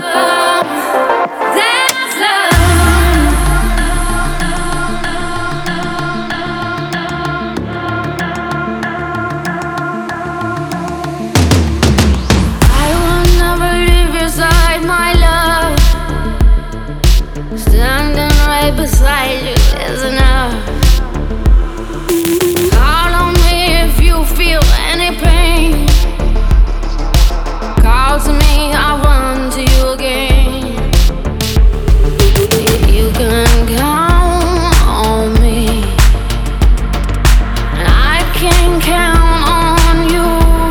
That's love. I will never leave your side, my love. Standing right beside you is enough. Call on me if you feel any pain. Call to me, I'll run to you again. You can count on me, and I can count on you.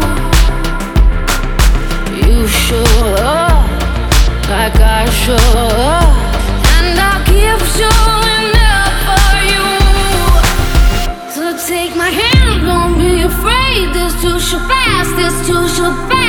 You show up like I show up, and I'll keep showing up for you. So take my hand, don't be afraid. This too shall pass, this too shall pass.